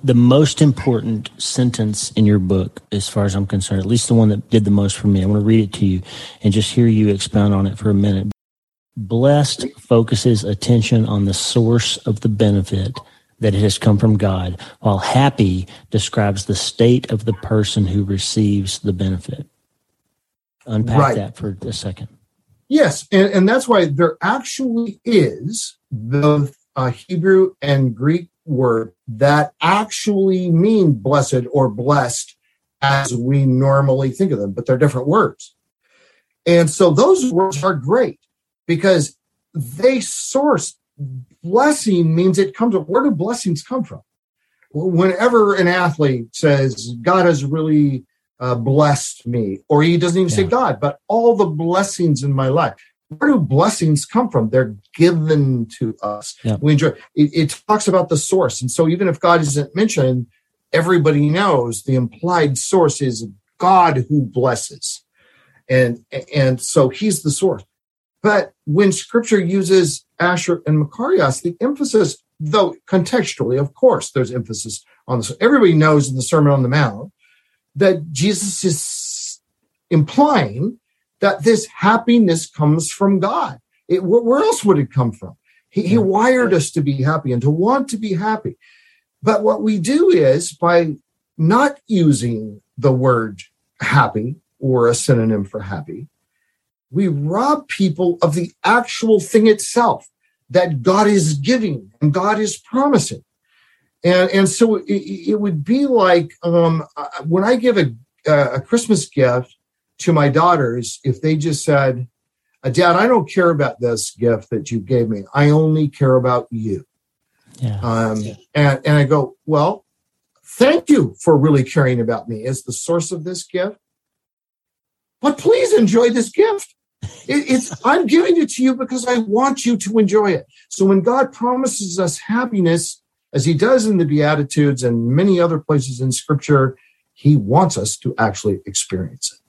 the most important sentence in your book, as far as I'm concerned, at least the one that did the most for me. I want to read it to you and just hear you expound on it for a minute. Blessed focuses attention on the source of the benefit, that it has come from God, while happy describes the state of the person who receives the benefit. Unpack that for a second. Yes, and that's why there actually is the Hebrew and Greek word that actually mean blessed or blessed as we normally think of them, but they're different words. And so those words are great because they source. Blessing means it comes up. Where do blessings come from? Whenever an athlete says, God has really blessed me, or he doesn't even say God, but all the blessings in my life. Where do blessings come from? They're given to us. Yeah. We enjoy it talks about the source. And so even if God isn't mentioned, everybody knows the implied source is God who blesses. And so he's the source. But when scripture uses Asher and Makarios, the emphasis, though contextually, of course, there's emphasis on this. Everybody knows in the Sermon on the Mount that Jesus is implying that this happiness comes from God. Where else would it come from? He wired us to be happy and to want to be happy. But what we do is, by not using the word happy or a synonym for happy, we rob people of the actual thing itself that God is giving and God is promising. And so it would be like when I give a Christmas gift to my daughters, if they just said, Dad, I don't care about this gift that you gave me. I only care about you. And I go, well, thank you for really caring about me as the source of this gift. But please enjoy this gift. I'm giving it to you because I want you to enjoy it. So when God promises us happiness, as he does in the Beatitudes and many other places in Scripture, he wants us to actually experience it.